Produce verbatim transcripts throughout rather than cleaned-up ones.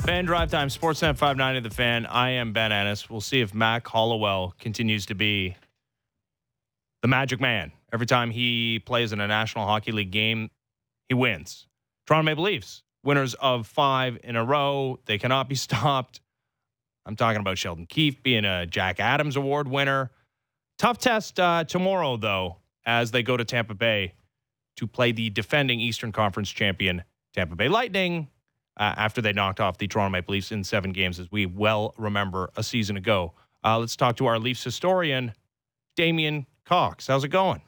Fan Drive Time, Sportsnet five ninety The Fan. I am Ben Ennis. We'll see if Mac Hollowell continues to be the magic man. Every time he plays in a National Hockey League game, he wins. Toronto Maple Leafs, winners of five in a row. They cannot be stopped. I'm talking about Sheldon Keefe being a Jack Adams Award winner. Tough test uh, tomorrow, though, as they go to Tampa Bay to play the defending Eastern Conference champion, Tampa Bay Lightning, uh, after they knocked off the Toronto Maple Leafs in seven games, as we well remember a season ago. Uh, let's talk to our Leafs historian, Damian Cox. How's it going?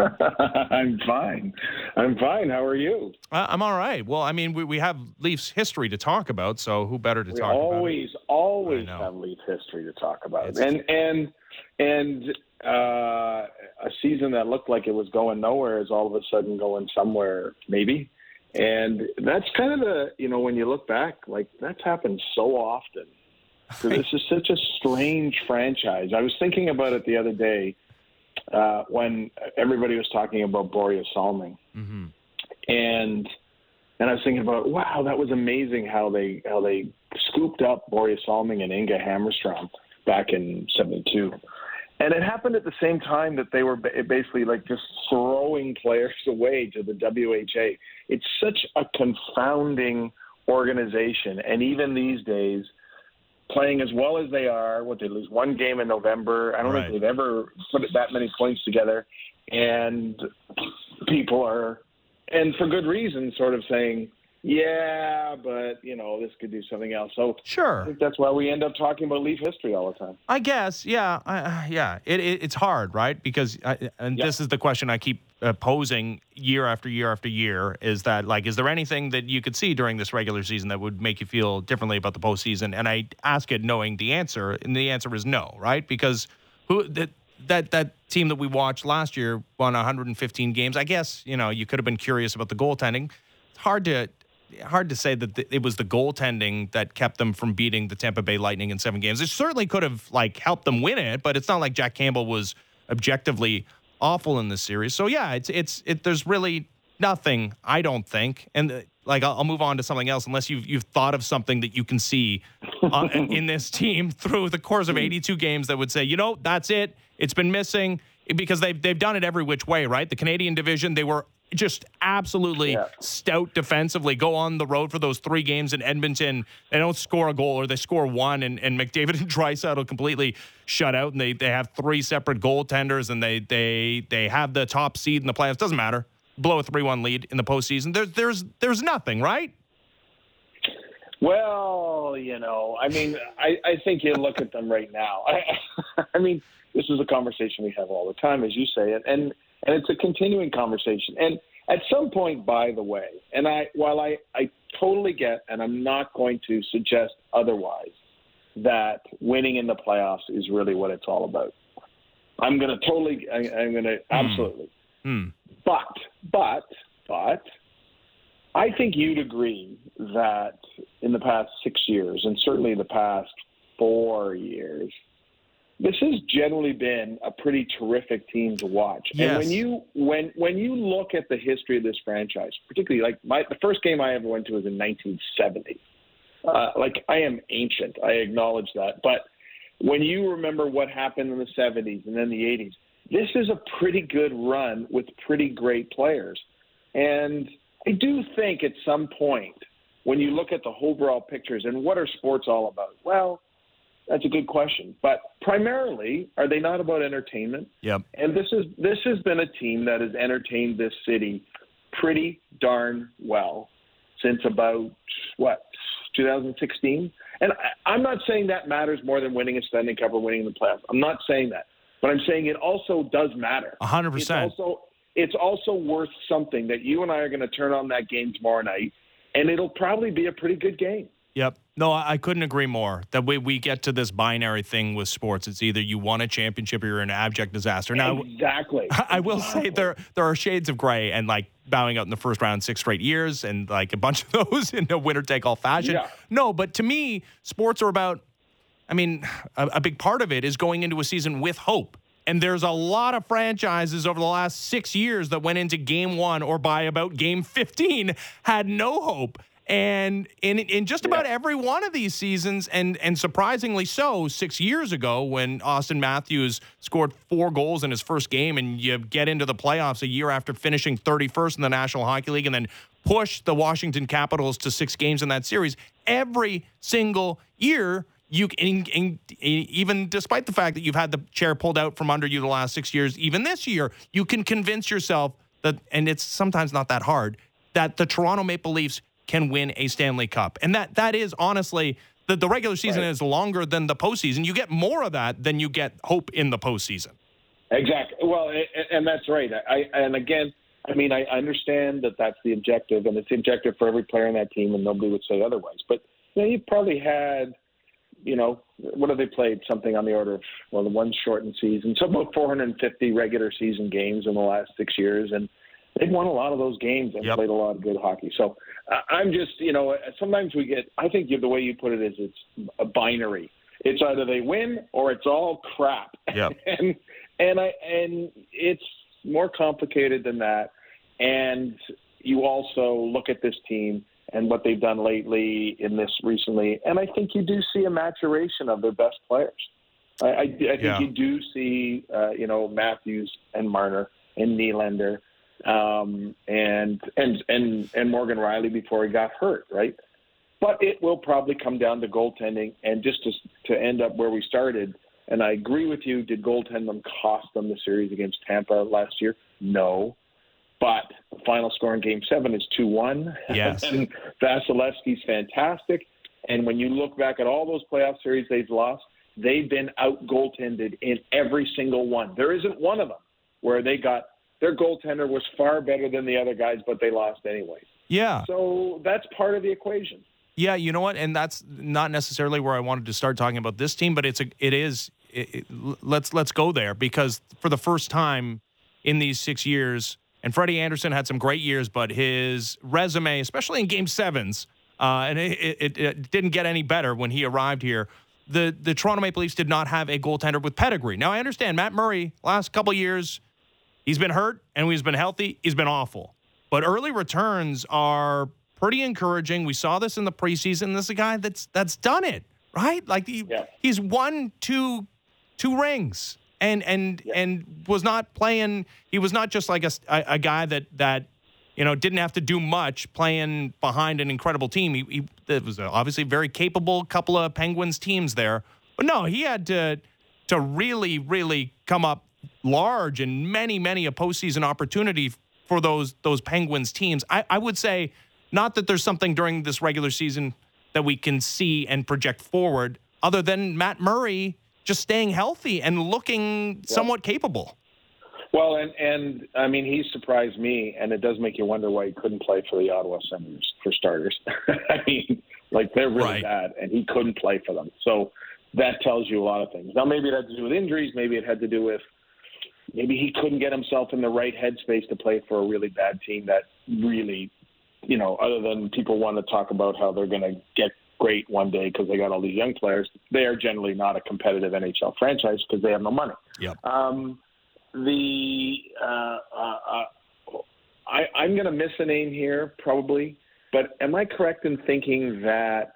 I'm fine. I'm fine. How are you? Uh, I'm all right. Well, I mean, we, we have Leafs history to talk about, so who better to we talk always, about? Always, always know. have Leaf history to talk about. It's, and and and uh, a season that looked like it was going nowhere is all of a sudden going somewhere, maybe. And that's kind of the, you know, when you look back, like that's happened so often. So this is such a strange franchise. I was thinking about it the other day. Uh, when everybody was talking about Borje Salming, mm-hmm. and and I was thinking about, wow, that was amazing how they how they scooped up Borje Salming and Inga Hammerstrom back in seventy-two, and it happened at the same time that they were basically like just throwing players away to the W H A. It's such a confounding organization, and even these days, playing as well as they are, what they lose one game in November. I don't right. think they've ever put that many points together. And people are, and for good reason, sort of saying, yeah, but, you know, this could do something else. So sure. I think that's why we end up talking about Leaf history all the time. I guess, yeah. Uh, yeah, it, it, it's hard, right? Because, I, and yep. this is the question I keep uh, posing year after year after year, is that, like, is there anything that you could see during this regular season that would make you feel differently about the postseason? And I ask it knowing the answer, and the answer is no, right? Because who that that that team that we watched last year won one hundred fifteen games. I guess, you know, you could have been curious about the goaltending. It's hard to... hard to say that it was the goaltending that kept them from beating the Tampa Bay Lightning in seven games. It certainly could have, like, helped them win it, but it's not like Jack Campbell was objectively awful in this series. So, yeah, it's it's it. There's really nothing, I don't think. And, uh, like, I'll, I'll move on to something else unless you've, you've thought of something that you can see uh, in this team through the course of eighty-two games that would say, you know, that's it. It's been missing, because they've, they've done it every which way, right? The Canadian division, they were just absolutely yeah. stout defensively, go on the road for those three games in Edmonton. They don't score a goal, or they score one, and, and McDavid and Draisaitl completely shut out, and they, they have three separate goaltenders, and they they they have the top seed in the playoffs. Doesn't matter. Blow a three one lead in the postseason. There's there's there's nothing, right? Well, you know, I mean, I, I think you look at them right now. I, I mean, this is a conversation we have all the time, as you say, and and And it's a continuing conversation. And at some point, by the way, and I, while I, I totally get, and I'm not going to suggest otherwise, that winning in the playoffs is really what it's all about. I'm going to totally, I, I'm going to, absolutely. Mm. But, but, but, I think you'd agree that in the past six years, and certainly the past four years, this has generally been a pretty terrific team to watch. Yes. And when you when when you look at the history of this franchise, particularly like my the first game I ever went to was in nineteen seventy. Uh, like I am ancient, I acknowledge that. But when you remember what happened in the seventies and then the eighties, this is a pretty good run with pretty great players. And I do think at some point, when you look at the overall pictures and what are sports all about? Well, that's a good question. But primarily, are they not about entertainment? Yep. And this is this has been a team that has entertained this city pretty darn well since about, what, two thousand sixteen? And I, I'm not saying that matters more than winning a Stanley Cup or winning the playoffs. I'm not saying that. But I'm saying it also does matter. one hundred percent. It's also, it's also worth something that you and I are going to turn on that game tomorrow night, and it'll probably be a pretty good game. Yep. No, I I couldn't agree more. That we, we get to this binary thing with sports. It's either you won a championship or you're an abject disaster. Now, exactly. I, I will exactly. say there there are shades of gray, and like bowing out in the first round six straight years, and like a bunch of those in a winner-take-all fashion. Yeah. No, but to me, sports are about, I mean, a, a big part of it is going into a season with hope. And there's a lot of franchises over the last six years that went into game one or by about game fifteen had no hope. And in in just about yeah. every one of these seasons, and and surprisingly so, six years ago when Auston Matthews scored four goals in his first game, and you get into the playoffs a year after finishing thirty-first in the National Hockey League, and then push the Washington Capitals to six games in that series. Every single year, you in, in, even despite the fact that you've had the chair pulled out from under you the last six years, even this year, you can convince yourself that, and it's sometimes not that hard, that the Toronto Maple Leafs can win a Stanley Cup. And that that is honestly, the, the regular season right. is longer than the postseason. You get more of that than you get hope in the postseason. Exactly. Well, and that's right. I, and again, I mean, I understand that that's the objective, and it's the objective for every player on that team, and nobody would say otherwise. But, you know, you've probably had, you know, what have they played? Something on the order of, well, the one shortened season. So about four hundred fifty regular season games in the last six years, and they've won a lot of those games and yep. played a lot of good hockey. So uh, I'm just, you know, sometimes we get, I think the way you put it is it's a binary. It's either they win or it's all crap. Yep. and and I and it's more complicated than that. And you also look at this team and what they've done lately in this recently, and I think you do see a maturation of their best players. I, I, I think yeah. you do see, uh, you know, Matthews and Marner and Nylander. Um, and, and, and, and Morgan Rielly before he got hurt. Right. But it will probably come down to goaltending, and just to, to end up where we started. And I agree with you. Did goaltending cost them the series against Tampa last year? No, but the final score in game seven is two one. Yes. And Vasilevsky's fantastic. And when you look back at all those playoff series they've lost, they've been out goaltended in every single one. There isn't one of them where they got, their goaltender was far better than the other guys, but they lost anyway. Yeah. So that's part of the equation. Yeah, you know what? And that's not necessarily where I wanted to start talking about this team, but it's a, it is. It, it, let's let's go there, because for the first time in these six years, and Freddie Anderson had some great years, but his resume, especially in Game Sevens, uh, and it, it, it didn't get any better when he arrived here. The the Toronto Maple Leafs did not have a goaltender with pedigree. Now I understand Matt Murray last couple of years. He's been hurt, and when he's been healthy, he's been awful. But early returns are pretty encouraging. We saw this in the preseason. This is a guy that's that's done it, right? Like he, yeah. he's won two two rings, and and yeah. and was not playing. He was not just like a, a, a guy that that you know didn't have to do much playing behind an incredible team. He, he it was obviously a very capable couple of Penguins teams there, but no, he had to to really really come up large in many, many a postseason opportunity for those those Penguins teams. I, I would say not that there's something during this regular season that we can see and project forward other than Matt Murray just staying healthy and looking yeah. somewhat capable. Well, and, and I mean, he surprised me, and it does make you wonder why he couldn't play for the Ottawa Senators, for starters. I mean, like, they're really right. bad, and he couldn't play for them. So that tells you a lot of things. Now, maybe it had to do with injuries. Maybe it had to do with maybe he couldn't get himself in the right headspace to play for a really bad team that really, you know, other than people want to talk about how they're going to get great one day because they got all these young players, they are generally not a competitive N H L franchise because they have no money. Yep. Um, the uh, uh, uh, I, I'm going to miss a name here probably, but am I correct in thinking that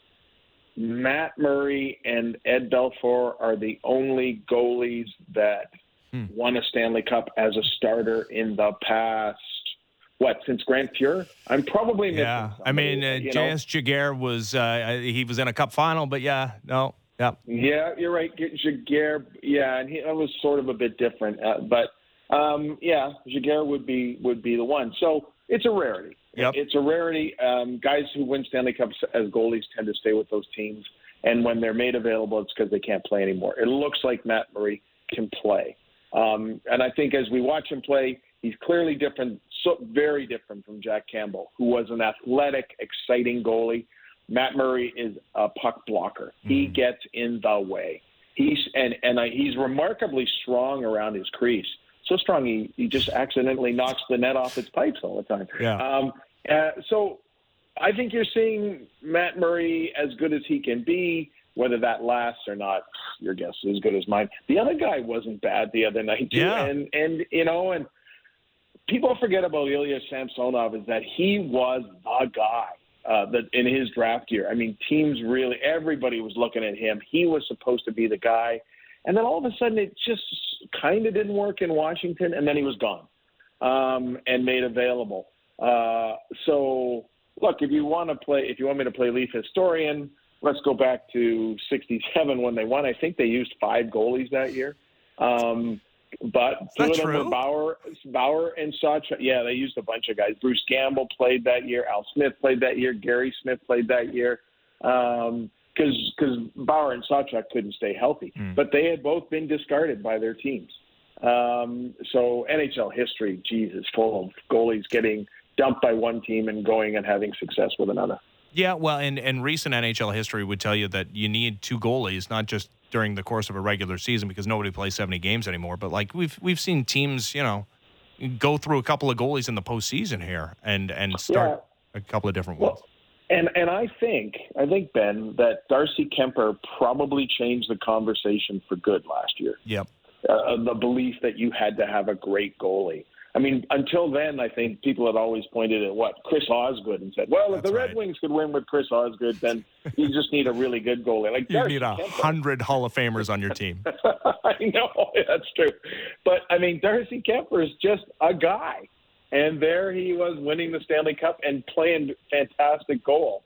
Matt Murray and Ed Belfour are the only goalies that Hmm. won a Stanley Cup as a starter in the past, what, since Grant Fuhr? I'm probably missing Yeah, somebody, I mean, uh, J S Jaguar was, uh, he was in a cup final, but yeah, no, yeah. Yeah, you're right, Jaguar, yeah, and he that was sort of a bit different, uh, but um, yeah, Jaguar would be would be the one. So it's a rarity. Yep. It's a rarity. Um, guys who win Stanley Cups as goalies tend to stay with those teams, and when they're made available, it's because they can't play anymore. It looks like Matt Murray can play. Um, and I think as we watch him play, he's clearly different, so very different from Jack Campbell, who was an athletic, exciting goalie. Matt Murray is a puck blocker. Mm-hmm. He gets in the way. He's and and I, he's remarkably strong around his crease. So strong he, he just accidentally knocks the net off its pipes all the time. Yeah. Um, uh, so I think you're seeing Matt Murray as good as he can be. Whether that lasts or not, your guess is as good as mine. The other guy wasn't bad the other night, too. Yeah. And, and, you know, and people forget about Ilya Samsonov is that he was the guy. uh, that in his draft year. I mean, teams really, everybody was looking at him. He was supposed to be the guy. And then all of a sudden it just kind of didn't work in Washington, and then he was gone um, and made available. Uh, so, look, if you want to play, if you want me to play Leaf historian, let's go back to sixty-seven when they won. I think they used five goalies that year. Um, but two of them true? were Bauer, Bauer and Sawchuk. Yeah, they used a bunch of guys. Bruce Gamble played that year. Al Smith played that year. Gary Smith played that year. Um, because because Bauer and Sawchuk couldn't stay healthy. Mm. But they had both been discarded by their teams. Um, so N H L history, Jesus, full of goalies getting dumped by one team and going and having success with another. Yeah, well, and, and recent N H L history would tell you that you need two goalies, not just during the course of a regular season because nobody plays seventy games anymore, but like we've we've seen teams, you know, go through a couple of goalies in the postseason here and, and start yeah. a couple of different ones. Well, And and I think, I think, Ben, that Darcy Kemper probably changed the conversation for good last year. Yep. Uh, the belief that you had to have a great goalie. I mean, until then, I think people had always pointed at what? Chris Osgood and said, well, if That's the Red right. Wings could win with Chris Osgood, then you just need a really good goalie. Like you Darcy need a Kemper. hundred Hall of Famers on your team. I know, that's true. But, I mean, Darcy Kemper is just a guy. And there he was winning the Stanley Cup and playing fantastic goal.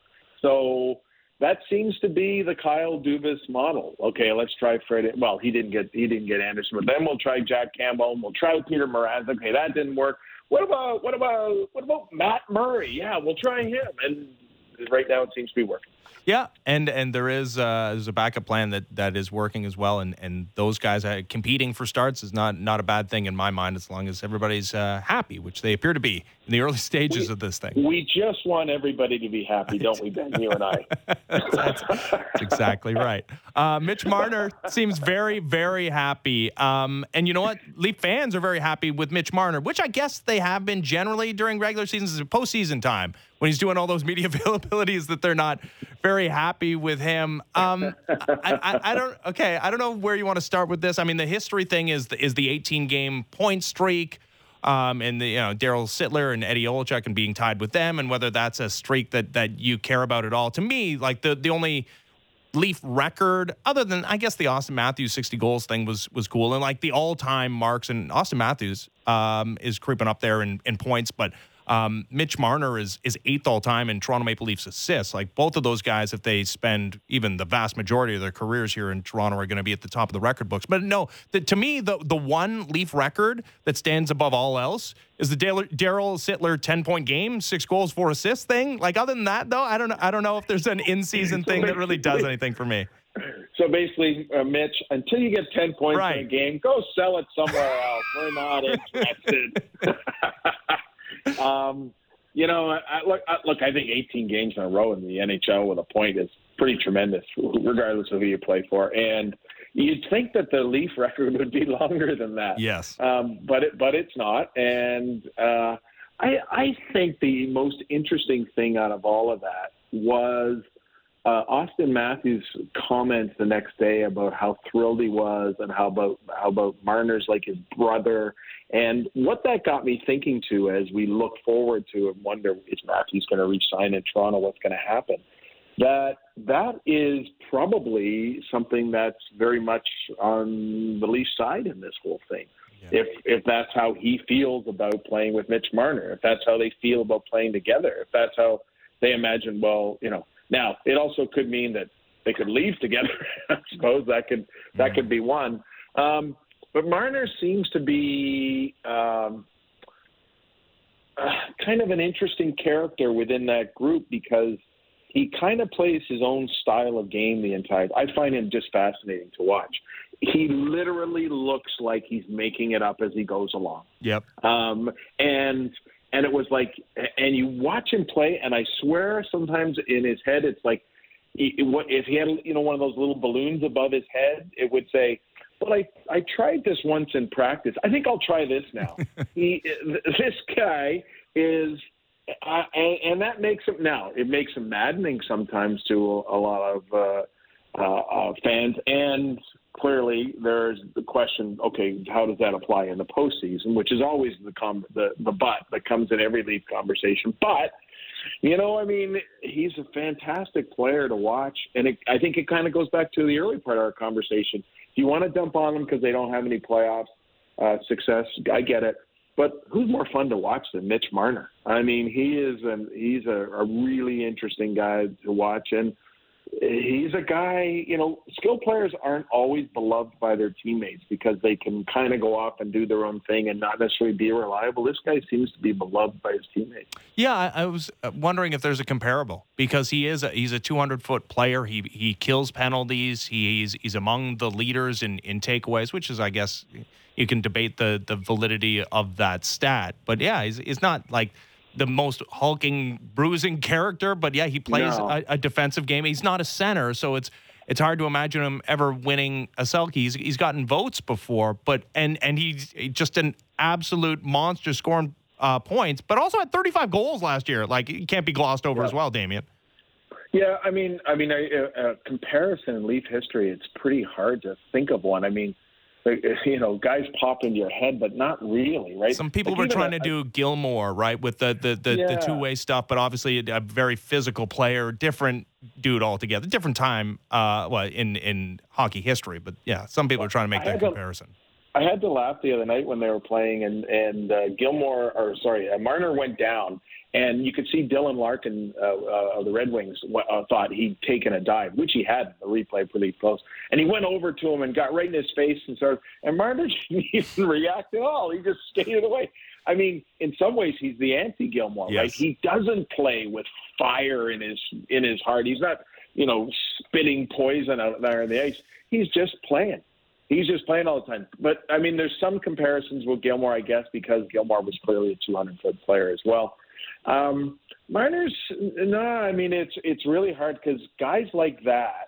So that seems to be the Kyle Dubas model. Okay, let's try Fred. Well, he didn't get he didn't get Anderson, but then we'll try Jack Campbell. And we'll try Peter Mrazek. Okay, that didn't work. What about what about what about Matt Murray? Yeah, we'll try him. And right now it seems to be working. Yeah, and and there is uh, there's a backup plan that, that is working as well, and, and those guys uh, competing for starts is not not a bad thing in my mind as long as everybody's uh, happy, which they appear to be in the early stages we, of this thing. We just want everybody to be happy, don't we, Ben? You and I. that's, that's exactly right. Uh, Mitch Marner seems very, very happy, um, and you know what? Leaf fans are very happy with Mitch Marner, which I guess they have been generally during regular seasons and postseason time. When he's doing all those media availabilities, that they're not very happy with him. Um, I, I, I don't. Okay, I don't know where you want to start with this. I mean, the history thing is the, is the eighteen game point streak, um, and the you know Daryl Sittler and Eddie Olczyk and being tied with them, and whether that's a streak that that you care about at all. To me, like the the only Leaf record, other than I guess the Austin Matthews sixty goals thing was was cool, and like the all time marks, and Austin Matthews um, is creeping up there in, in points, but. Um, Mitch Marner is is eighth all time in Toronto Maple Leafs assists. Like both of those guys, if they spend even the vast majority of their careers here in Toronto, are going to be at the top of the record books. But no, the, to me, the the one Leaf record that stands above all else is the Daryl Sittler ten point game, six goals, four assists thing. Like other than that, though, I don't I don't know if there's an in season thing that really does anything for me. So basically, uh, Mitch, until you get ten points right. in a game, go sell it somewhere else. We're not interested. Um, you know, I, look, I, look, I think eighteen games in a row in the N H L with a point is pretty tremendous, regardless of who you play for. And you'd think that the Leaf record would be longer than that. Yes. Um, but it, but it's not. And uh, I, I think the most interesting thing out of all of that was uh, Austin Matthews' comments the next day about how thrilled he was and how about how about Marner's like his brother. And what that got me thinking to as we look forward to and wonder, is Matthews going to re-sign in Toronto? What's going to happen? That that is probably something that's very much on the Leafs side in this whole thing. Yeah. If if that's how he feels about playing with Mitch Marner, if that's how they feel about playing together, if that's how they imagine, well, you know, now it also could mean that they could leave together. I suppose that could that yeah. could be one. Um, But Marner seems to be um, uh, kind of an interesting character within that group because he kind of plays his own style of game the entire time. I find him just fascinating to watch. He literally looks like he's making it up as he goes along. Yep. Um, and and it was like, and you watch him play, and I swear sometimes in his head it's like, he, if he had you know one of those little balloons above his head, it would say, well, I, I tried this once in practice. I think I'll try this now. he, this guy is, uh, and, and that makes him, now, it makes him maddening sometimes to a, a lot of uh, uh, uh, fans. And clearly there's the question, okay, how does that apply in the postseason, which is always the, com- the, the but that comes in every Leaf conversation. But You know, I mean, he's a fantastic player to watch. And it, I think it kind of goes back to the early part of our conversation. If you want to dump on them because they don't have any playoff uh, success, I get it. But who's more fun to watch than Mitch Marner? I mean, he is an, he's a, a really interesting guy to watch. And he's a guy, you know, skilled players aren't always beloved by their teammates because they can kind of go off and do their own thing and not necessarily be reliable. This guy seems to be beloved by his teammates. Yeah, I, I was wondering if there's a comparable because he is a, he's a two hundred foot player. He he kills penalties. He's he's among the leaders in, in takeaways, which is, I guess, you can debate the, the validity of that stat. But yeah, he's, he's not like the most hulking, bruising character, but yeah, he plays no. a, a defensive game. He's not a center, so it's it's hard to imagine him ever winning a Selke. He's, he's gotten votes before, but and and he's just an absolute monster scoring uh, points, but also had thirty-five goals last year. Like, he can't be glossed over yeah. as well, Damien. Yeah, I mean, I mean, a, a comparison in Leaf history, it's pretty hard to think of one. I mean, you know, guys pop into your head, but not really, right? Some people like were trying a, to do Gilmore, right, with the the, the, yeah. the two-way stuff, but obviously a, a very physical player, different dude altogether, different time uh, well, in, in hockey history. But, yeah, some people are trying to make that comparison. To, I had to laugh the other night when they were playing, and, and uh, Gilmore, or sorry, uh, Marner went down, and you could see Dylan Larkin uh, uh, of the Red Wings uh, thought he'd taken a dive, which he had in the replay pretty close. And he went over to him and got right in his face and started, and Marner didn't even react at all. He just skated away. I mean, in some ways, he's the anti-Gilmore, yes. right? He doesn't play with fire in his in his heart. He's not, you know, spitting poison out there on the ice. He's just playing. He's just playing all the time. But, I mean, there's some comparisons with Gilmore, I guess, because Gilmore was clearly a two hundred foot player as well. Um, Marner's, no, I mean, it's it's really hard because guys like that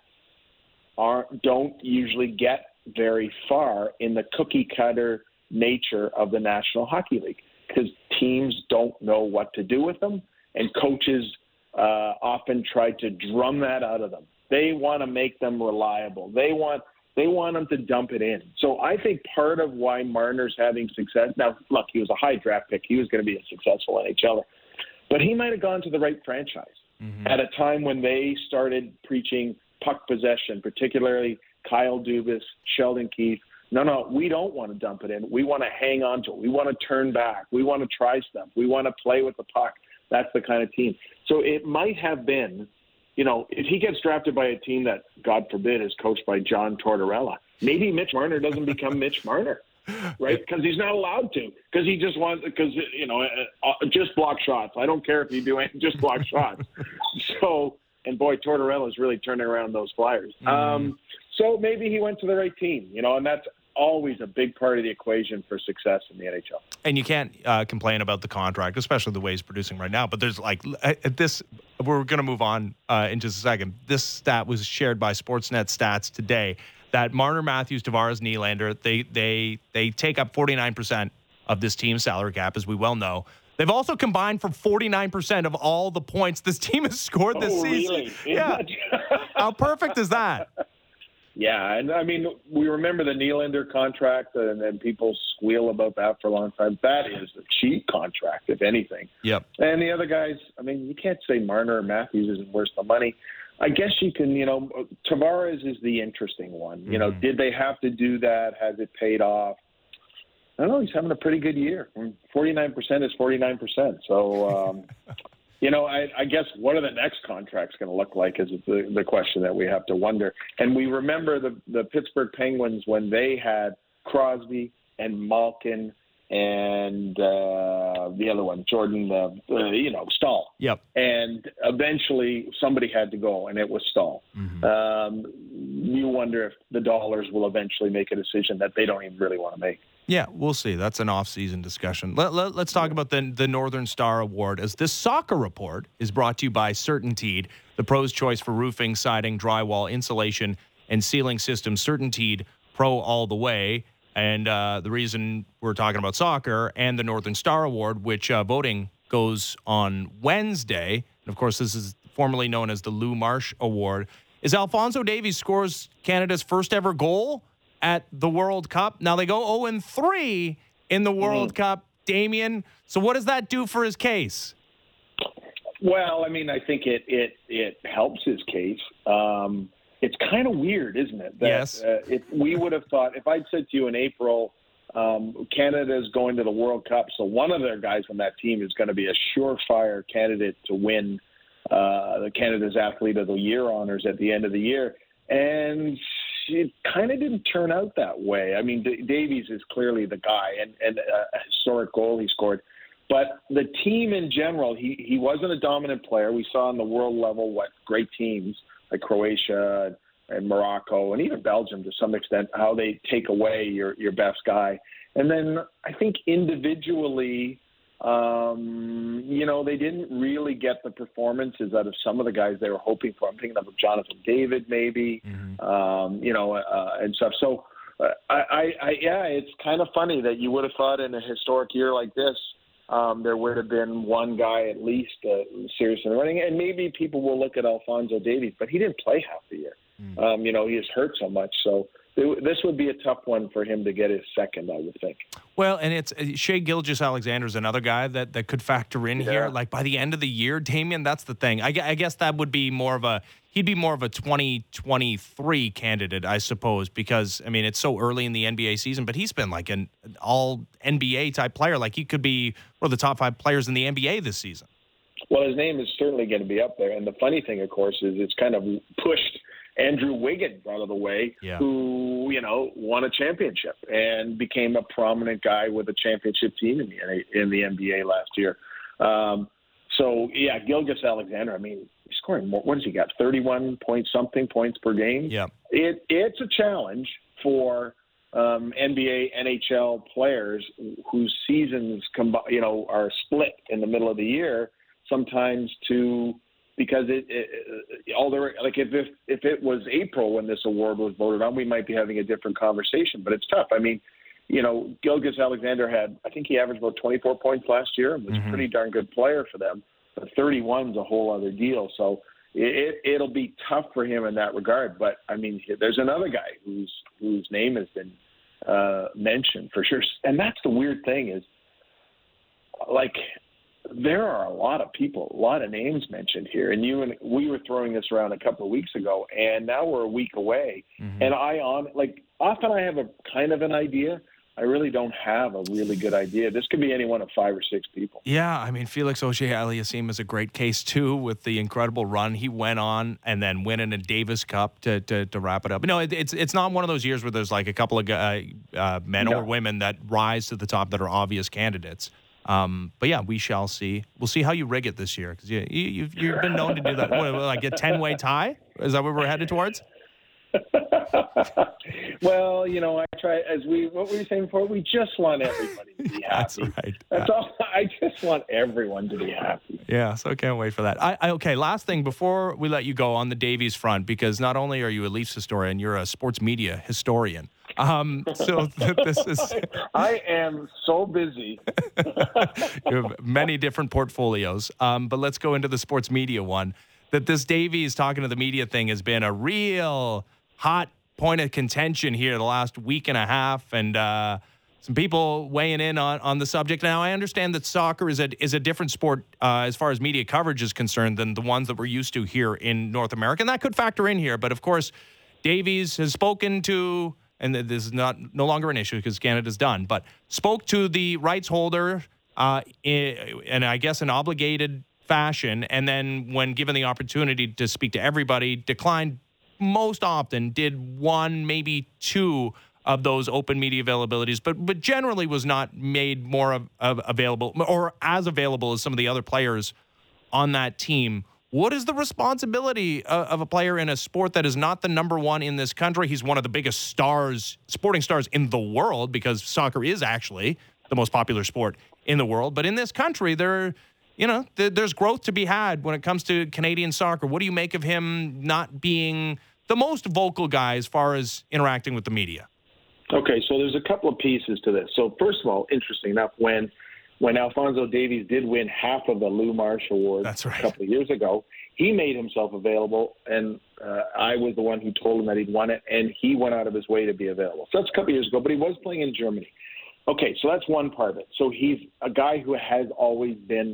aren't don't usually get very far in the cookie cutter nature of the National Hockey League because teams don't know what to do with them, and coaches uh, often try to drum that out of them. They want to make them reliable. They want they want them to dump it in. So I think part of why Marner's having success now, look, he was a high draft pick. He was going to be a successful N H L er. But he might have gone to the right franchise mm-hmm. at a time when they started preaching puck possession, particularly Kyle Dubas, Sheldon Keefe. No, no, we don't want to dump it in. We want to hang on to it. We want to turn back. We want to try stuff. We want to play with the puck. That's the kind of team. So it might have been, you know, if he gets drafted by a team that, God forbid, is coached by John Tortorella, maybe Mitch Marner doesn't become Mitch Marner. Right, because he's not allowed to, because he just wants, because you know, uh, uh, just block shots. I don't care if you do it, just block shots. So, and boy, Tortorella's really turning around those Flyers. Mm. Um, so maybe he went to the right team, you know, and that's always a big part of the equation for success in the N H L. And you can't uh, complain about the contract, especially the way he's producing right now. But there's like at this, we're going to move on uh, in just a second. This stat was shared by Sportsnet Stats today. That Marner, Matthews, Tavares, Nylander, they they they take up forty-nine percent of this team's salary cap, as we well know. They've also combined for forty-nine percent of all the points this team has scored this oh, season. Really? Yeah. How perfect is that? Yeah, and I mean, we remember the Nylander contract, and then people squeal about that for a long time. That is a cheap contract, if anything. Yep. And the other guys, I mean, you can't say Marner or Matthews isn't worth the money. I guess you can, you know, Tavares is the interesting one. You know, mm-hmm. did they have to do that? Has it paid off? I don't know. He's having a pretty good year. forty-nine percent is forty-nine percent. So, um, you know, I, I guess what are the next contracts going to look like is the, the question that we have to wonder. And we remember the, the Pittsburgh Penguins when they had Crosby and Malkin and uh, the other one, Jordan, uh, uh, you know, Stahl. Yep. And eventually somebody had to go, and it was Stahl. Mm-hmm. Um, you wonder if the Dollars will eventually make a decision that they don't even really want to make. Yeah, we'll see. That's an off-season discussion. Let, let, let's talk about the, the Northern Star Award, as this soccer report is brought to you by CertainTeed, the pro's choice for roofing, siding, drywall, insulation, and ceiling systems. CertainTeed, pro all the way. And uh, the reason we're talking about soccer and the Northern Star Award, which uh, voting goes on Wednesday, and of course this is formerly known as the Lou Marsh Award, is Alphonso Davies scores Canada's first ever goal at the World Cup. Now they go oh and three in the World mm-hmm. Cup, Damien. So what does that do for his case? Well, I mean, I think it it it helps his case. Um, it's kind of weird, isn't it? That, Yes. Uh, if we would have thought, if I'd said to you in April, um, Canada is going to the World Cup, so one of their guys on that team is going to be a surefire candidate to win uh, the Canada's Athlete of the Year honors at the end of the year, and it kind of didn't turn out that way. I mean, D- Davies is clearly the guy, and, and a historic goal he scored. But the team in general, he, he wasn't a dominant player. We saw on the world level what great teams like Croatia and Morocco and even Belgium to some extent, how they take away your, your best guy. And then I think individually, um, you know, they didn't really get the performances out of some of the guys they were hoping for. I'm thinking of Jonathan David maybe, mm-hmm. um, you know, uh, and stuff. So, uh, I, I, I, yeah, it's kind of funny that you would have thought in a historic year like this, Um, there would have been one guy at least uh, serious in the running, and maybe people will look at Alphonso Davies, but he didn't play half the year. Mm. Um, you know, he was hurt so much, so it, this would be a tough one for him to get his second, I would think. Well, and it's uh, Shea Gilgeous-Alexander is another guy that, that could factor in yeah. here. Like by the end of the year, Damien, that's the thing. I, I guess that would be more of a he'd be more of a twenty twenty-three candidate, I suppose, because I mean it's so early in the N B A season. But he's been like an all N B A type player. Like he could be one of the top five players in the N B A this season. Well, his name is certainly going to be up there. And the funny thing, of course, is it's kind of pushed Andrew Wiggins out of the way, yeah. who, you know, won a championship and became a prominent guy with a championship team in the, in the N B A last year. Um, so, yeah, Gilgeous-Alexander, I mean, he's scoring more. What has he got, thirty-one point something points per game? Yeah. It, it's a challenge for um, N B A, N H L players whose seasons, combi- you know, are split in the middle of the year sometimes to – because it, it all there like if, if if it was April when this award was voted on, we might be having a different conversation. But it's tough. I mean, you know, Gilgeous-Alexander had I think he averaged about twenty-four points last year and was mm-hmm. a pretty darn good player for them. But thirty-one's a whole other deal. So it, it it'll be tough for him in that regard. But I mean, there's another guy whose whose name has been uh, mentioned for sure. And that's the weird thing is like. There are a lot of people, a lot of names mentioned here, and you and we were throwing this around a couple of weeks ago, and now we're a week away. Mm-hmm. And I on like often I have a kind of an idea. I really don't have a really good idea. This could be any one of five or six people. Yeah, I mean Felix Auger-Aliassime is a great case too, with the incredible run he went on, and then winning a Davis Cup to to, to wrap it up. No, it, it's it's not one of those years where there's like a couple of uh, uh, men no. or women that rise to the top that are obvious candidates. Um, but yeah, we shall see. We'll see how you rig it this year because you, you, you've you've been known to do that. What, like a ten-way tie? Is that what we're headed towards? Well, you know, I try as we what were you saying before? We just want everybody to be happy. That's right. That's all. I just want everyone to be happy. Yeah, so I can't wait for that. I, I okay. Last thing before we let you go on the Davies front, because not only are you a Leafs historian, you're a sports media historian. Um, so th- this is. I am so busy. You have many different portfolios, um, but let's go into the sports media one. That this Davies talking to the media thing has been a real hot point of contention here the last week and a half, and uh, some people weighing in on, on the subject. Now, I understand that soccer is a is a different sport uh, as far as media coverage is concerned than the ones that we're used to here in North America, and that could factor in here. But of course, Davies has spoken to. And this is not no longer an issue because Canada's done, but spoke to the rights holder uh, in, in, I guess, an obligated fashion. And then when given the opportunity to speak to everybody, declined most often, did one, maybe two of those open media availabilities, but but generally was not made more of, of available or as available as some of the other players on that team. What is the responsibility of a player in a sport that is not the number one in this country? He's one of the biggest stars, sporting stars in the world, because soccer is actually the most popular sport in the world. But in this country, there, you know, there's growth to be had when it comes to Canadian soccer. What do you make of him not being the most vocal guy as far as interacting with the media? Okay, so there's a couple of pieces to this. So first of all, interesting enough, when When Alphonso Davies did win half of the Lou Marsh Award right. a couple of years ago, he made himself available, and uh, I was the one who told him that he'd won it, and he went out of his way to be available. So that's a couple of years ago, but he was playing in Germany. Okay, so that's one part of it. So he's a guy who has always been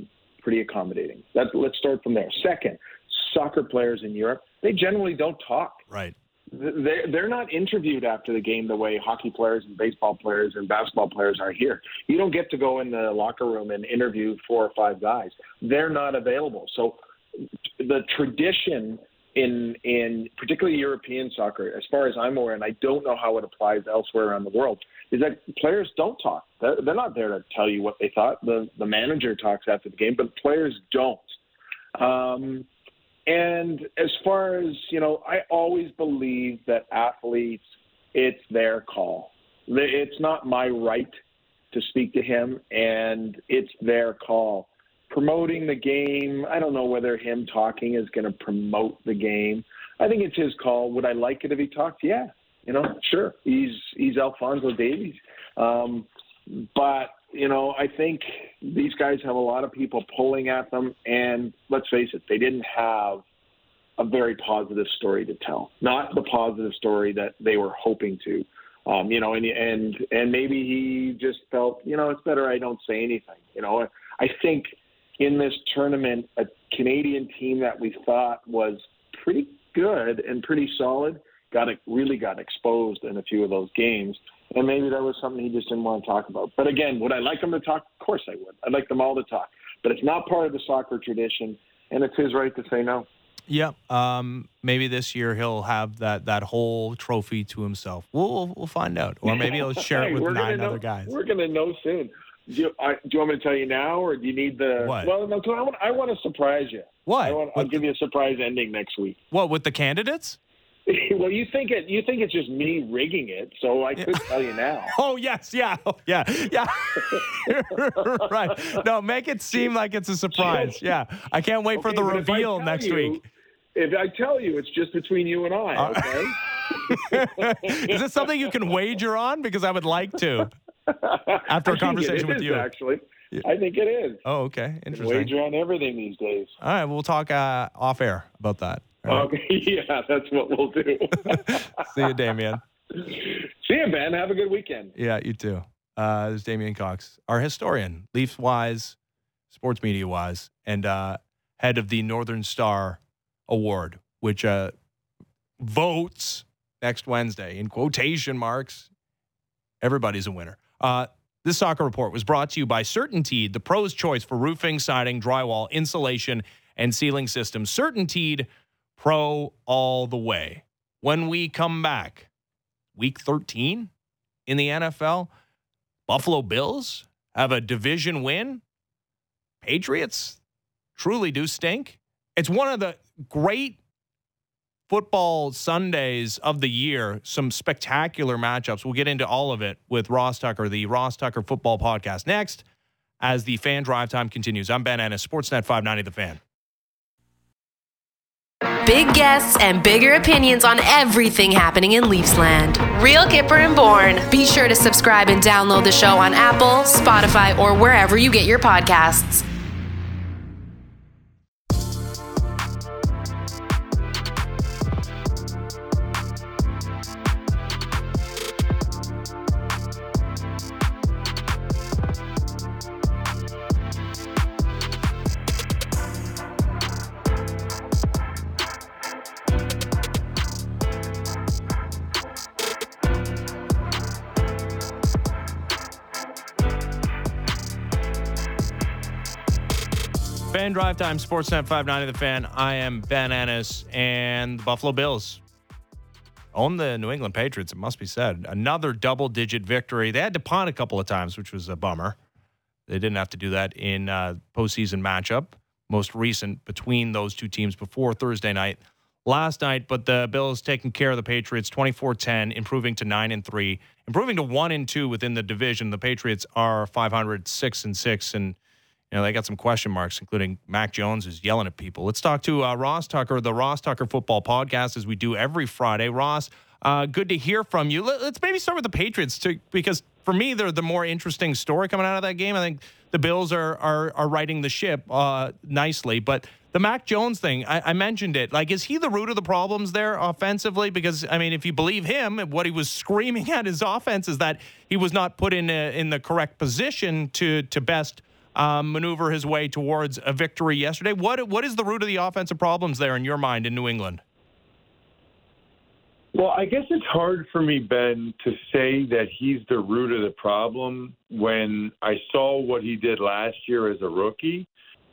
pretty accommodating. That, let's start from there. Second, soccer players in Europe, they generally don't talk. Right. They're, they're not interviewed after the game the way hockey players and baseball players and basketball players are here. You don't get to go in the locker room and interview four or five guys. They're not available. So the tradition in in particularly European soccer, as far as I'm aware, and I don't know how it applies elsewhere around the world, is that players don't talk. They're, they're not there to tell you what they thought. The, the manager talks after the game, but players don't. Um And as far as, you know, I always believe that athletes, it's their call. It's not my right to speak to him, and it's their call. Promoting the game, I don't know whether him talking is going to promote the game. I think it's his call. Would I like it if he talked? Yeah. You know, sure. He's he's Alphonso Davies. Um, but, you know, I think these guys have a lot of people pulling at them. And let's face it, they didn't have a very positive story to tell, not the positive story that they were hoping to. Um, you know, and, and, and maybe he just felt, you know, it's better I don't say anything. You know, I think in this tournament, a Canadian team that we thought was pretty good and pretty solid got it really got exposed in a few of those games. And maybe that was something he just didn't want to talk about. But again, would I like him to talk? Of course I would. I'd like them all to talk. But it's not part of the soccer tradition, and it's his right to say no. Yeah. Um, maybe this year he'll have that, that whole trophy to himself. We'll, we'll, we'll find out. Or maybe he'll share hey, it with nine know, other guys. We're going to know soon. Do you, I, do you want me to tell you now, or do you need the – What? Well, no, I want, I want to surprise you. What? I want, I'll give you a surprise ending next week. What, with the candidates? Well, you think it. You think it's just me rigging it, so I could tell you now. Oh yes, yeah, oh, yeah, yeah. Right. No, make it seem like it's a surprise. Yeah, I can't wait Okay, for the reveal next you, week. If I tell you, it's just between you and I. Okay. Is this something you can wager on? Because I would like to. After a conversation with is, you, actually, I think it is. Oh, okay, interesting. Wager on everything these days. All right, we'll talk uh, off air about that. Right. Okay, yeah, that's what we'll do. See you, Damien. See you, Ben. Have a good weekend. Yeah, you too. Uh, this is Damien Cox, our historian, Leafs-wise, sports media-wise, and uh, head of the Northern Star Award, which uh, votes next Wednesday, in quotation marks. Everybody's a winner. Uh, this soccer report was brought to you by CertainTeed, the pro's choice for roofing, siding, drywall, insulation, and ceiling systems. CertainTeed, pro all the way. When we come back, week thirteen in the N F L, Buffalo Bills have a division win. Patriots truly do stink. It's one of the great football Sundays of the year. Some spectacular matchups. We'll get into all of it with Ross Tucker, the Ross Tucker Football Podcast, next as the Fan Drive Time continues. I'm Ben Ennis, Sportsnet five ninety The Fan. Big guests and bigger opinions on everything happening in Leafsland. Real Kipper and Bourne. Be sure to subscribe and download the show on Apple, Spotify, or wherever you get your podcasts. Fan Drive Time, Sportsnet five ninety The Fan. I am Ben Ennis, and the Buffalo Bills own the New England Patriots, it must be said. Another double-digit victory. They had to punt a couple of times, which was a bummer. They didn't have to do that in uh, postseason matchup, most recent between those two teams before Thursday night. Last night, but the Bills taking care of the Patriots, twenty-four ten, improving to nine and three, improving to one and two within the division. The Patriots are five hundred, six and six, and you know, they got some question marks, including Mac Jones who's yelling at people. Let's talk to uh, Ross Tucker, the Ross Tucker Football Podcast, as we do every Friday. Ross, uh, good to hear from you. Let's maybe start with the Patriots, too, because for me, they're the more interesting story coming out of that game. I think the Bills are are, are riding the ship uh, nicely, but the Mac Jones thing, I, I mentioned it. Like, is he the root of the problems there offensively? Because, I mean, if you believe him, what he was screaming at his offense is that he was not put in a, in the correct position to to best um, maneuver his way towards a victory yesterday. What What is the root of the offensive problems there in your mind in New England? Well, I guess it's hard for me, Ben, to say that he's the root of the problem when I saw what he did last year as a rookie,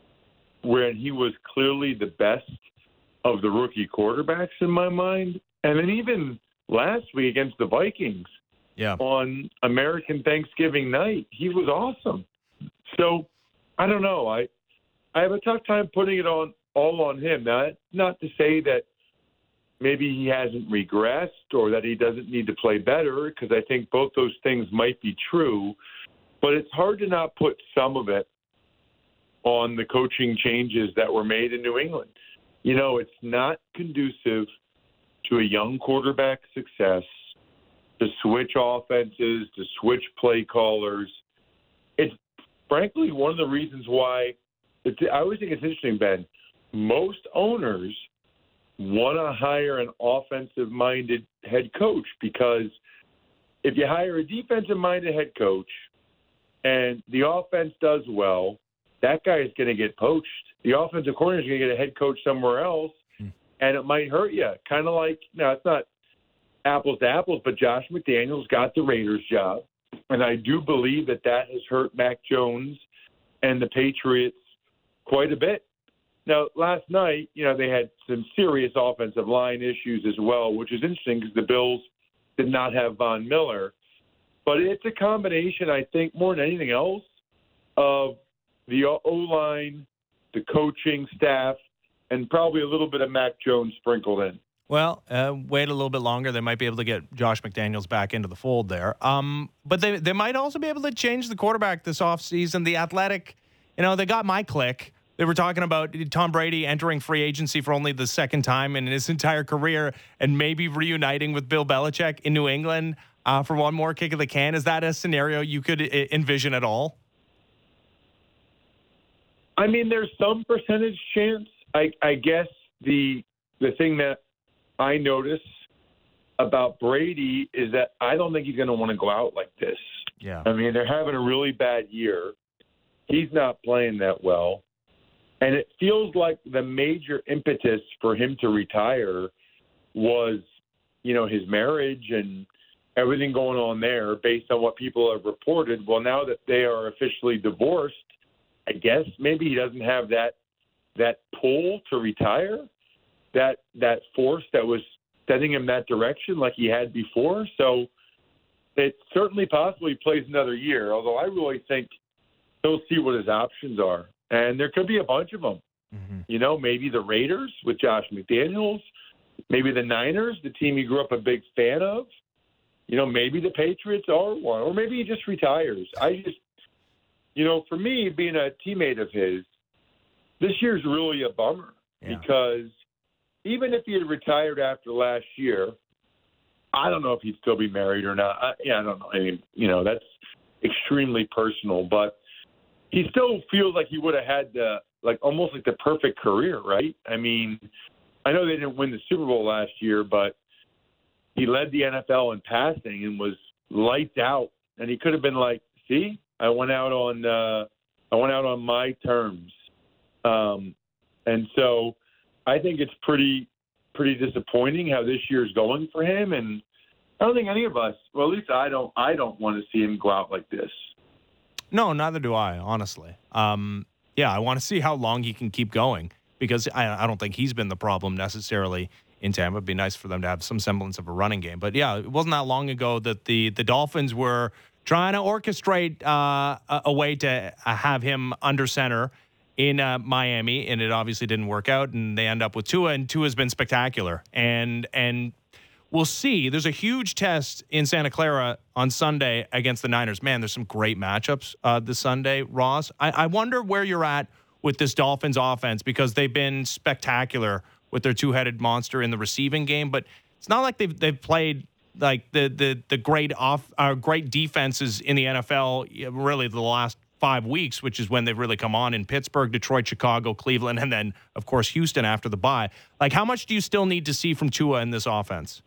when he was clearly the best of the rookie quarterbacks in my mind. And then even last week against the Vikings yeah. on American Thanksgiving night, he was awesome. So I don't know. I I have a tough time putting it on all on him. Now, not to say that maybe he hasn't regressed or that he doesn't need to play better, because I think both those things might be true. But it's hard to not put some of it on the coaching changes that were made in New England. You know, it's not conducive to a young quarterback's success to switch offenses, to switch play callers. It's frankly one of the reasons why it's, I always think it's interesting, Ben. Most owners want to hire an offensive-minded head coach, because if you hire a defensive-minded head coach and the offense does well, that guy is going to get poached. The offensive coordinator is going to get a head coach somewhere else, and it might hurt you. Kind of like, now it's not apples to apples, but Josh McDaniels got the Raiders job, and I do believe that that has hurt Mac Jones and the Patriots quite a bit. Now, last night, you know, they had some serious offensive line issues as well, which is interesting because the Bills did not have Von Miller. But it's a combination, I think, more than anything else, of the O-line, the coaching staff, and probably a little bit of Mac Jones sprinkled in. Well, uh, wait a little bit longer. They might be able to get Josh McDaniels back into the fold there. Um, but they they might also be able to change the quarterback this offseason. The Athletic, you know, they got my click. They were talking about Tom Brady entering free agency for only the second time in his entire career and maybe reuniting with Bill Belichick in New England uh, for one more kick of the can. Is that a scenario you could I- envision at all? I mean, there's some percentage chance. I, I guess the the thing that I notice about Brady is that I don't think he's going to want to go out like this. Yeah. I mean, they're having a really bad year. He's not playing that well. And it feels like the major impetus for him to retire was, you know, his marriage and everything going on there based on what people have reported. Well, now that they are officially divorced, I guess maybe he doesn't have that that pull to retire, that that force that was sending him that direction like he had before. So it certainly possibly plays another year, although I really think he'll see what his options are. And there could be a bunch of them. Mm-hmm. You know, maybe the Raiders with Josh McDaniels, maybe the Niners, the team he grew up a big fan of. You know, maybe the Patriots are one, or maybe he just retires. I just, you know, for me, being a teammate of his, this year's really a bummer yeah. because even if he had retired after last year, I don't know if he'd still be married or not. I, yeah, I don't know. I mean, you know, that's extremely personal, but he still feels like he would have had the, like almost like the perfect career, right? I mean, I know they didn't win the Super Bowl last year, but he led the N F L in passing and was lights out. And he could have been like, see, I went out on, uh, I went out on my terms. Um, and so I think it's pretty, pretty disappointing how this year's going for him. And I don't think any of us, well, at least I don't, I don't want to see him go out like this. No, neither do I, honestly. Um, yeah, I want to see how long he can keep going because I, I don't think he's been the problem necessarily in Tampa. It'd be nice for them to have some semblance of a running game. But, yeah, it wasn't that long ago that the, the Dolphins were trying to orchestrate uh, a, a way to have him under center in uh, Miami, and it obviously didn't work out, and they end up with Tua, and Tua's been spectacular. And and we'll see. There's a huge test in Santa Clara on Sunday against the Niners. Man, there's some great matchups uh, this Sunday, Ross. I, I wonder where you're at with this Dolphins offense because they've been spectacular with their two-headed monster in the receiving game, but it's not like they've they've played like the the the great off uh, great defenses in the N F L really the last five weeks, which is when they've really come on in Pittsburgh, Detroit, Chicago, Cleveland, and then of course Houston after the bye. Like, how much do you still need to see from Tua in this offense?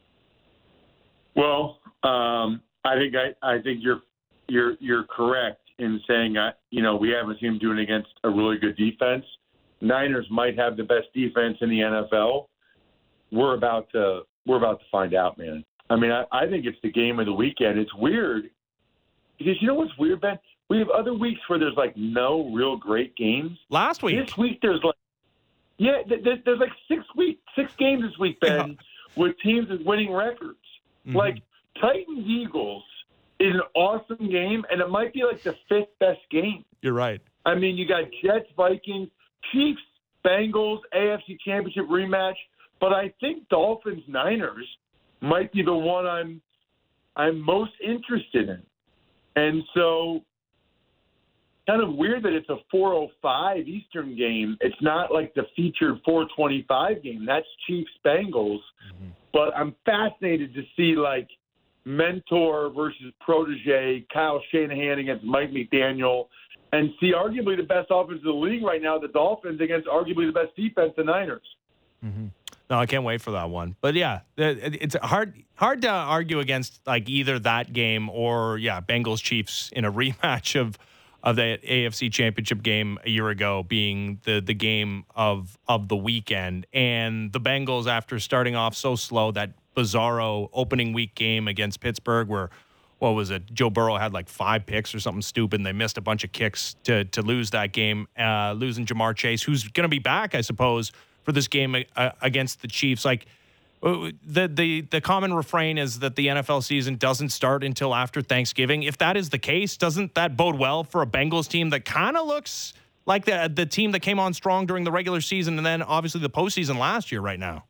Well, um, I think I, I think you're you're you're correct in saying, uh, you know, we haven't seen him doing it against a really good defense. Niners might have the best defense in the N F L. We're about to we're about to find out, man. I mean, I, I think it's the game of the weekend. It's weird because you know what's weird, Ben? We have other weeks where there's like no real great games. Last week, this week there's like yeah, there's, there's like six week six games this week, Ben, yeah. with teams with winning records. Mm-hmm. Like Titans Eagles is an awesome game, and it might be like the fifth best game. You're right. I mean, you got Jets, Vikings, Chiefs, Bengals, A F C Championship rematch, but I think Dolphins Niners might be the one I'm I'm most interested in. And so kind of weird that it's a four oh five Eastern game. It's not like the featured four twenty-five game. That's Chiefs Bengals. Mm-hmm. But I'm fascinated to see like mentor versus protege, Kyle Shanahan against Mike McDaniel, and see arguably the best offense in the league right now, the Dolphins, against arguably the best defense, the Niners. Mm-hmm. No, I can't wait for that one. But yeah, it's hard hard to argue against like either that game or yeah, Bengals Chiefs in a rematch of of the A F C Championship game a year ago being the the game of of the weekend. And the Bengals, after starting off so slow, that bizarro opening week game against Pittsburgh where what was it? Joe Burrow had like five picks or something stupid, and they missed a bunch of kicks to to lose that game, uh, losing Jamar Chase, who's going to be back, I suppose, for this game uh, against the Chiefs. Like the the the common refrain is that the N F L season doesn't start until after Thanksgiving. If that is the case, doesn't that bode well for a Bengals team that kind of looks like the the team that came on strong during the regular season and then obviously the postseason last year right now?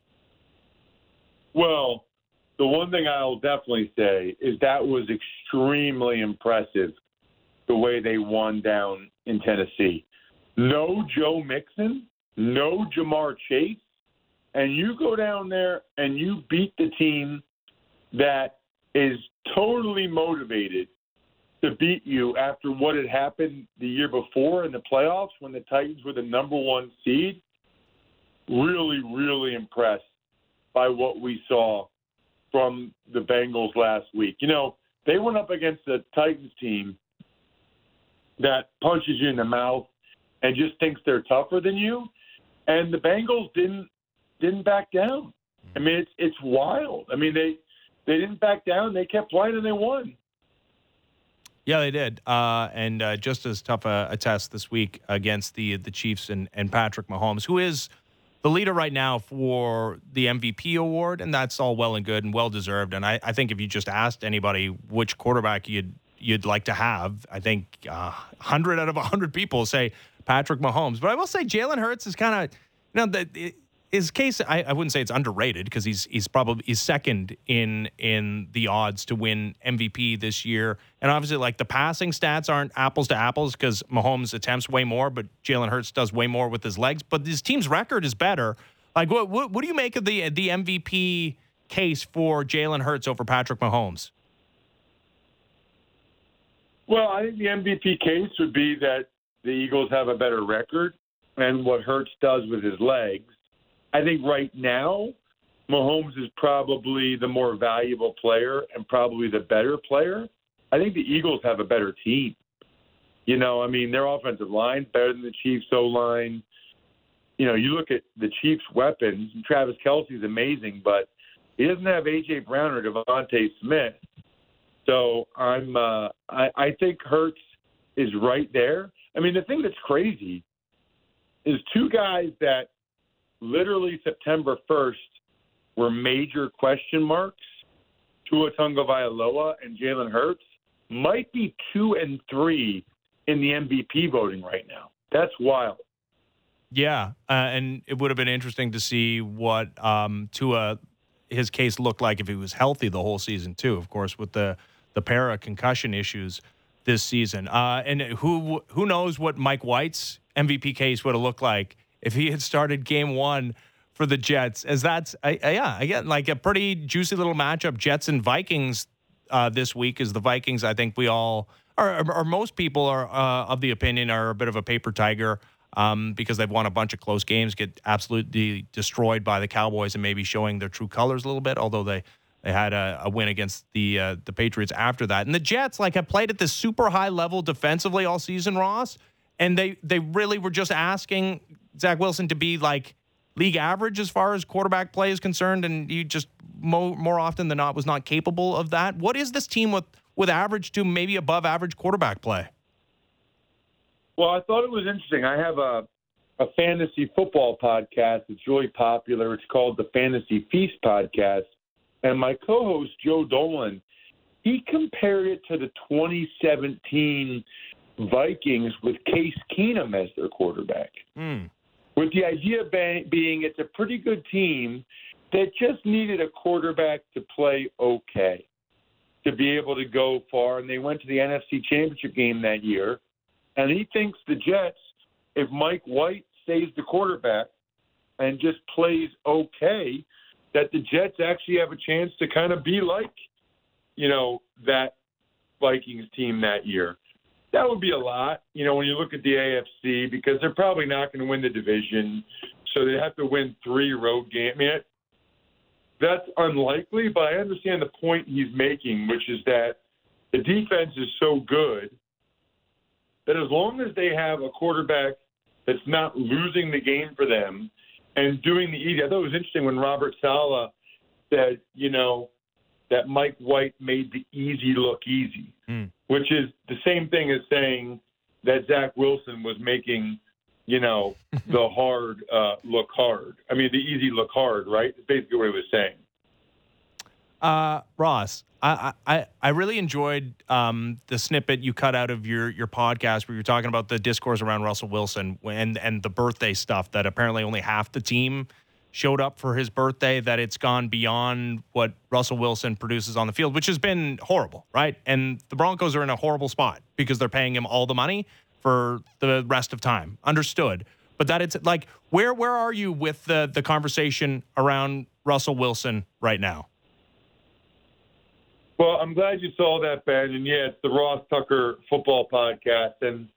Well, the one thing I'll definitely say is that was extremely impressive, the way they won down in Tennessee. No Joe Mixon, no Jamar Chase, and you go down there and you beat the team that is totally motivated to beat you after what had happened the year before in the playoffs when the Titans were the number one seed. Really, really impressed by what we saw from the Bengals last week. You know, they went up against a Titans team that punches you in the mouth and just thinks they're tougher than you, and the Bengals didn't didn't back down. I mean, it's it's wild. I mean, they they didn't back down. They kept playing and they won. Yeah, they did. Uh, and uh, just as tough a, a test this week against the the Chiefs and, and Patrick Mahomes, who is the leader right now for the M V P award, and that's all well and good and well-deserved. And I, I think if you just asked anybody which quarterback you'd you'd like to have, I think uh, one hundred out of one hundred people say Patrick Mahomes. But I will say Jalen Hurts is kind of, you know, the, his case, I, I wouldn't say it's underrated because he's he's probably he's second in in the odds to win M V P this year. And obviously, like, the passing stats aren't apples to apples because Mahomes attempts way more, but Jalen Hurts does way more with his legs. But his team's record is better. Like, what what, what do you make of the the M V P case for Jalen Hurts over Patrick Mahomes? Well, I think the M V P case would be that the Eagles have a better record and what Hurts does with his legs. I think right now, Mahomes is probably the more valuable player and probably the better player. I think the Eagles have a better team. You know, I mean, their offensive line better than the Chiefs' O-line. You know, you look at the Chiefs' weapons, and Travis Kelce's amazing, but he doesn't have A J. Brown or Devontae Smith. So I'm, uh, I, I think Hurts is right there. I mean, the thing that's crazy is two guys that literally September first were major question marks, Tua Tagovailoa and Jalen Hurts, might be two and three in the M V P voting right now. That's wild. Yeah, uh, and it would have been interesting to see what um, Tua, his case looked like if he was healthy the whole season too, of course, with the, the para-concussion issues this season. Uh, and who who knows what Mike White's M V P case would have looked like if he had started game one for the Jets, as that's, uh, yeah, again, like a pretty juicy little matchup. Jets and Vikings uh, this week, is the Vikings, I think we all, or, or most people are uh, of the opinion, are a bit of a paper tiger um, because they've won a bunch of close games, get absolutely destroyed by the Cowboys and maybe showing their true colors a little bit, although they They had a, a win against the uh, the Patriots after that. And the Jets, like, have played at this super high level defensively all season, Ross. And they, they really were just asking Zach Wilson to be, like, league average as far as quarterback play is concerned. And he just more, more often than not was not capable of that. What is this team with, with average to maybe above average quarterback play? Well, I thought it was interesting. I have a, a fantasy football podcast. It's really popular. It's called the Fantasy Feast Podcast. And my co-host, Joe Dolan, he compared it to the twenty seventeen Vikings with Case Keenum as their quarterback. Mm. With the idea being it's a pretty good team that just needed a quarterback to play okay, to be able to go far. And they went to the N F C Championship game that year. And he thinks the Jets, if Mike White stays the quarterback and just plays okay, that the Jets actually have a chance to kind of be like, you know, that Vikings team that year. That would be a lot, you know, when you look at the A F C, because they're probably not going to win the division. So they have to win three road games. I mean, it, that's unlikely, but I understand the point he's making, which is that the defense is so good that as long as they have a quarterback that's not losing the game for them and doing the easy. I thought it was interesting when Robert Saleh said, you know, that Mike White made the easy look easy, mm. which is the same thing as saying that Zach Wilson was making, you know, the hard uh, look hard. I mean, the easy look hard, right? It's basically what he was saying. Uh, Ross, I, I, I really enjoyed um, the snippet you cut out of your, your podcast where you're talking about the discourse around Russell Wilson and, and the birthday stuff, that apparently only half the team showed up for his birthday, that it's gone beyond what Russell Wilson produces on the field, which has been horrible, right? And the Broncos are in a horrible spot because they're paying him all the money for the rest of time. Understood. But that it's like, where where are you with the the conversation around Russell Wilson right now? Well, I'm glad you saw that, Ben. And yeah, it's the Ross Tucker Football Podcast. And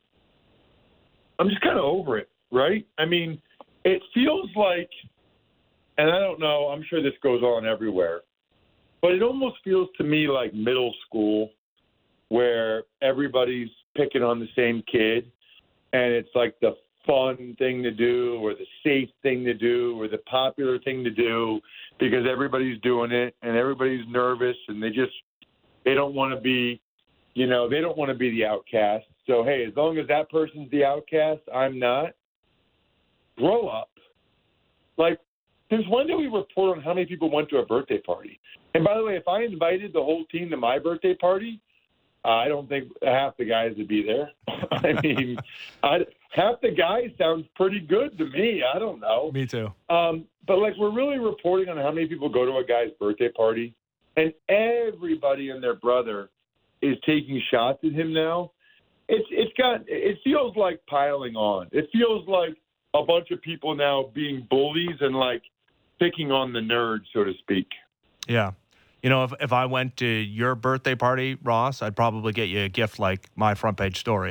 I'm just kind of over it, right? I mean, it feels like, and I don't know, I'm sure this goes on everywhere, but it almost feels to me like middle school where everybody's picking on the same kid. And it's like the fun thing to do or the safe thing to do or the popular thing to do because everybody's doing it and everybody's nervous and they just, they don't want to be, you know, they don't want to be the outcast. So, hey, as long as that person's the outcast, I'm not. Grow up. Like, there's one day we report on how many people went to a birthday party. And by the way, if I invited the whole team to my birthday party, uh, I don't think half the guys would be there. I mean, I, half the guys sounds pretty good to me. I don't know. Me too. Um, but, like, we're really reporting on how many people go to a guy's birthday party. And everybody and their brother is taking shots at him now. It's it's got it feels like piling on. It feels like a bunch of people now being bullies and like picking on the nerds, so to speak. Yeah. You know, if if I went to your birthday party, Ross, I'd probably get you a gift like my front page story.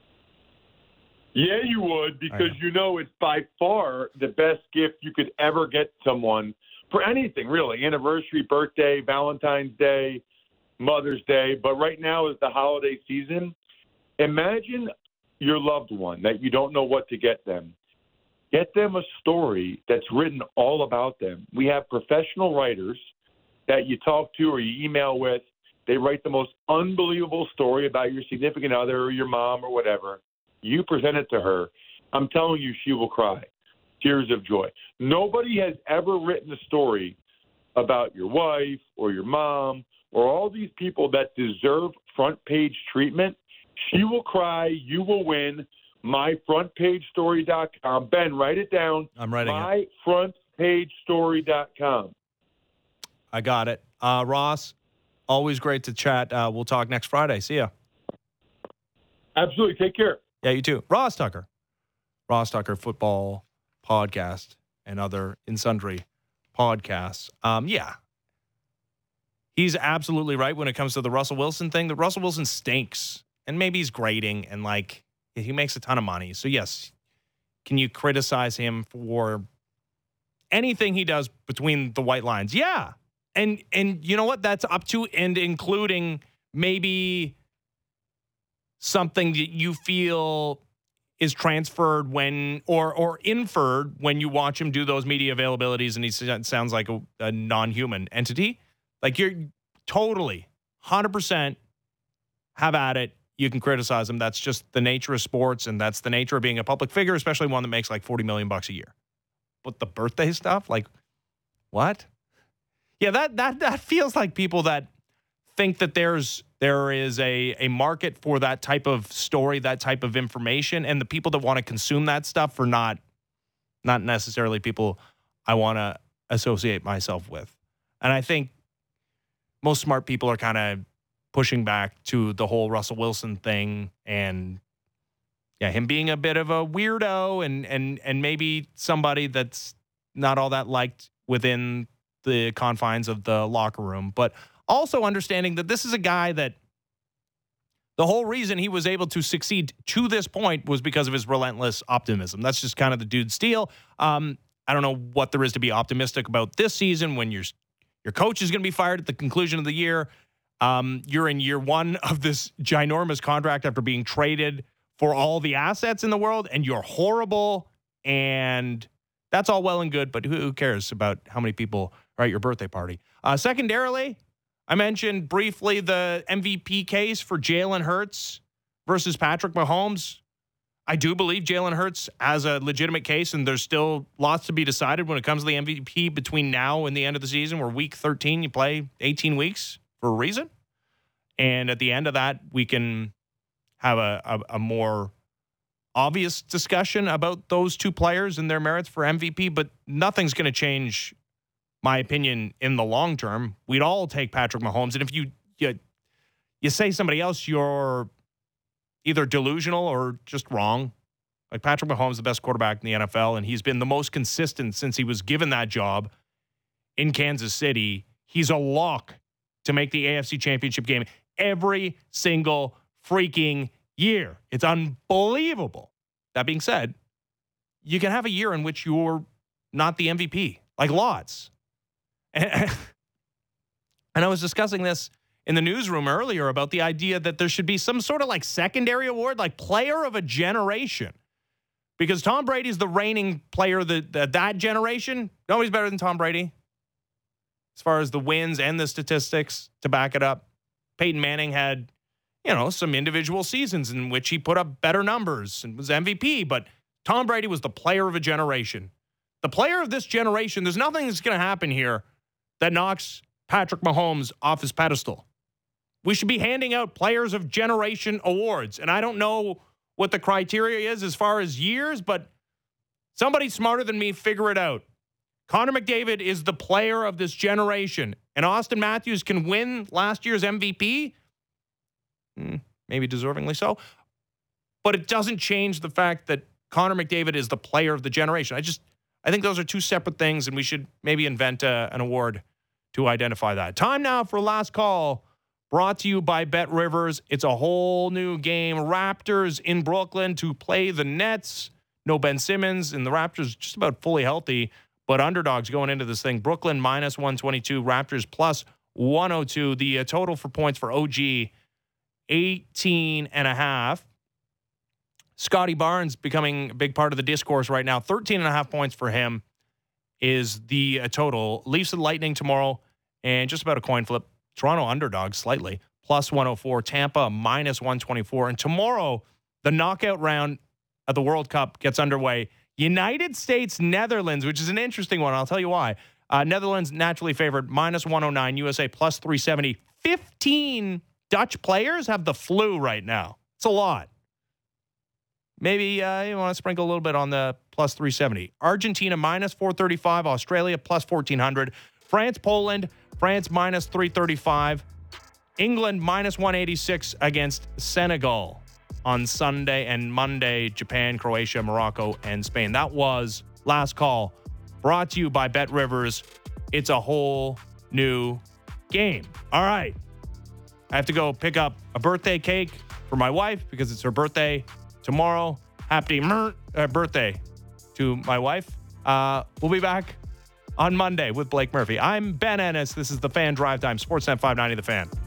Yeah, you would, because you know it's by far the best gift you could ever get someone. For anything, really, anniversary, birthday, Valentine's Day, Mother's Day. But right now is the holiday season. Imagine your loved one that you don't know what to get them. Get them a story that's written all about them. We have professional writers that you talk to or you email with. They write the most unbelievable story about your significant other or your mom or whatever. You present it to her. I'm telling you, she will cry. Tears of joy. Nobody has ever written a story about your wife or your mom or all these people that deserve front page treatment. She will cry. You will win. my front page story dot com. Ben, write it down. I'm writing my it. my front page story dot com. I got it. Uh, Ross, always great to chat. Uh, we'll talk next Friday. See ya. Absolutely. Take care. Yeah, you too. Ross Tucker. Ross Tucker Football Podcast and other in sundry podcasts. Um, yeah. He's absolutely right when it comes to the Russell Wilson thing. The Russell Wilson stinks. And maybe he's grading and, like, he makes a ton of money. So, yes, can you criticize him for anything he does between the white lines? Yeah. And and you know what? That's up to and including maybe something that you feel is transferred when or or inferred when you watch him do those media availabilities and he sounds like a, a non-human entity. Like you're totally one hundred percent have at it. You can criticize him. That's just the nature of sports, and that's the nature of being a public figure, especially one that makes like forty million bucks a year. But the birthday stuff, like what? Yeah, that that that feels like people that think that there's there is a, a market for that type of story, that type of information, and the people that want to consume that stuff are not not necessarily people I want to associate myself with. And I think most smart people are kind of pushing back to the whole Russell Wilson thing and yeah, him being a bit of a weirdo and and and maybe somebody that's not all that liked within the confines of the locker room, but also understanding that this is a guy that the whole reason he was able to succeed to this point was because of his relentless optimism. That's just kind of the dude's deal. Um, I don't know what there is to be optimistic about this season when your your coach is going to be fired at the conclusion of the year. Um, you're in year one of this ginormous contract after being traded for all the assets in the world, and you're horrible. And that's all well and good, but who, who cares about how many people are at your birthday party? Uh, secondarily, I mentioned briefly the M V P case for Jalen Hurts versus Patrick Mahomes. I do believe Jalen Hurts has a legitimate case, and there's still lots to be decided when it comes to the M V P between now and the end of the season. We're week thirteen. You play eighteen weeks for a reason. And at the end of that, we can have a, a, a more obvious discussion about those two players and their merits for M V P, but nothing's going to change my opinion in the long term. We'd all take Patrick Mahomes. And if you, you you say somebody else, you're either delusional or just wrong. Like Patrick Mahomes is the best quarterback in the N F L, and he's been the most consistent since he was given that job in Kansas City. He's a lock to make the A F C Championship game every single freaking year. It's unbelievable. That being said, you can have a year in which you're not the M V P, like lots. And, and I was discussing this in the newsroom earlier about the idea that there should be some sort of like secondary award, like player of a generation. Because Tom Brady's the reigning player of the, the, that generation. Nobody's better than Tom Brady as far as the wins and the statistics to back it up. Peyton Manning had, you know, some individual seasons in which he put up better numbers and was M V P, but Tom Brady was the player of a generation. The player of this generation, there's nothing that's going to happen here that knocks Patrick Mahomes off his pedestal. We should be handing out players of generation awards, and I don't know what the criteria is as far as years, but somebody smarter than me figure it out. Connor McDavid is the player of this generation, and Austin Matthews can win last year's M V P. Hmm, maybe deservingly so. But it doesn't change the fact that Connor McDavid is the player of the generation. I just, I think those are two separate things, and we should maybe invent a, an award to identify that. Time now for Last Call, brought to you by Bet Rivers. It's a whole new game. Raptors in Brooklyn to play the Nets. No Ben Simmons, and the Raptors just about fully healthy, but underdogs going into this thing. Brooklyn minus one twenty-two, Raptors plus one oh two. The uh, total for points for O G, eighteen and a half. Scotty Barnes becoming a big part of the discourse right now. thirteen and a half points for him is the uh, total. Leafs and Lightning tomorrow, and just about a coin flip. Toronto underdogs slightly, plus one oh four. Tampa minus one twenty-four. And tomorrow, the knockout round of the World Cup gets underway. United States, Netherlands, which is an interesting one. I'll tell you why. Uh, Netherlands naturally favored, minus one oh nine. U S A plus three seventy. fifteen Dutch players have the flu right now. It's a lot. Maybe uh, you want to sprinkle a little bit on the plus three seventy. Argentina minus four thirty-five. Australia plus fourteen hundred. France, Poland. France minus three thirty-five. England minus one eighty-six against Senegal on Sunday, and Monday, Japan, Croatia, Morocco, and Spain. That was Last Call, brought to you by Bet Rivers. It's a whole new game. All right. I have to go pick up a birthday cake for my wife because it's her birthday tomorrow. Happy uh, birthday to my wife. Uh, we'll be back on Monday with Blake Murphy. I'm Ben Ennis. This is the Fan Drive Time, Sportsnet five ninety The Fan.